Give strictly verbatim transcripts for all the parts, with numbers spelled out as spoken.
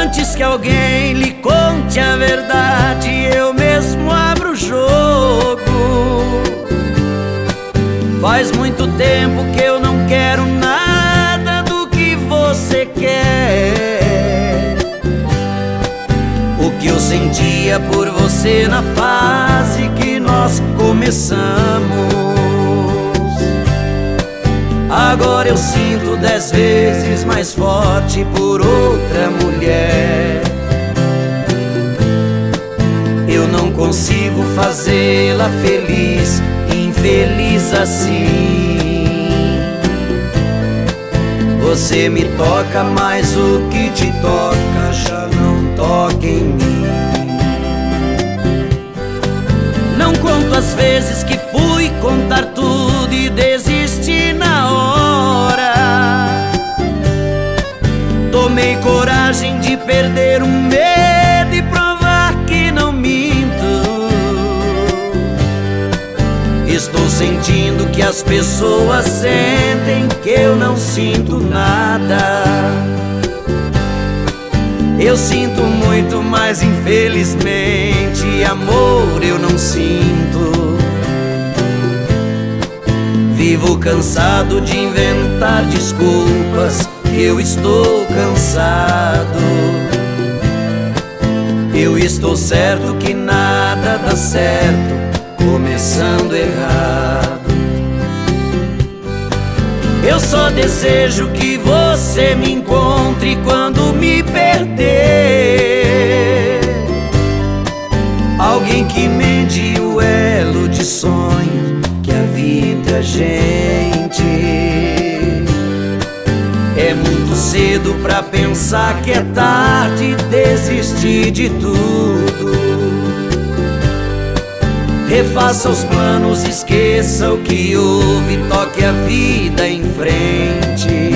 Antes que alguém lhe conte a verdade, eu mesmo abro o jogo. Faz muito tempo que eu não quero nada do que você quer. O que eu sentia por você na fase que nós começamos, agora eu sinto dez vezes mais forte por outra mulher. Eu não consigo fazê-la feliz, infeliz assim. Você me toca, mas o que te toca já não toca em mim. Não conto as vezes que fui contar tudo e desisti na hora. Tomei coragem de perder o medo e provar que não minto. Estou sentindo que as pessoas sentem que eu não sinto nada. Eu sinto muito, mas infelizmente amor eu não sinto. Vivo cansado de inventar desculpas, eu estou cansado. Eu estou certo que nada dá certo começando errado. Eu só desejo que você me encontre quando me perder. Alguém que mende o elo de sonho que havia entre a gente. É muito cedo pra pensar que é tarde desistir de tudo. Refaça os planos, esqueça o que houve, toque a vida em frente.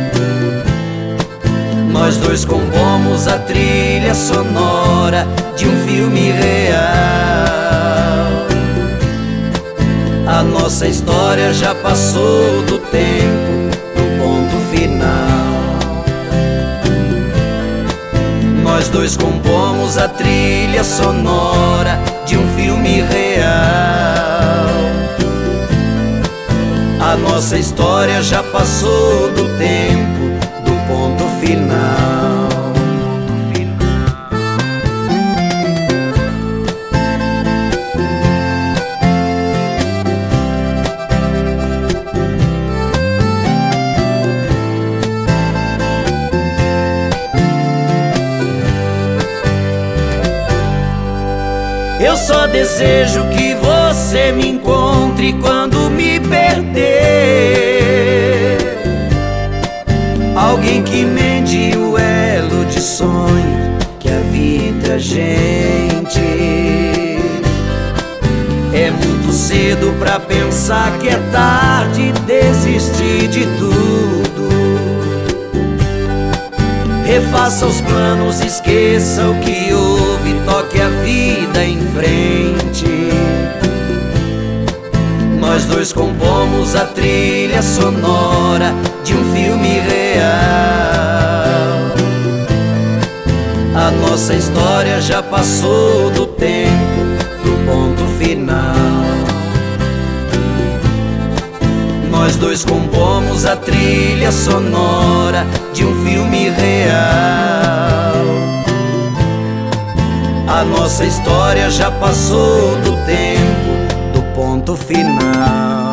Nós dois compomos a trilha sonora de um filme real. A nossa história já passou do tempo, do ponto final. Nós dois compomos a trilha sonora de um filme real. A nossa história já passou do tempo, do ponto final. Eu só desejo que você me encontre quando me perder. Alguém que mende o elo de sonho que havia entre a gente. É muito cedo pra pensar que é tarde desistir de tudo. Refaça os planos, esqueça o que houve, toque a vida em frente. Nós dois compomos a trilha sonora de um filme real. A nossa história já passou do tempo, do ponto final. Nós dois compomos a trilha sonora de um filme real. A nossa história já passou do tempo, do ponto final.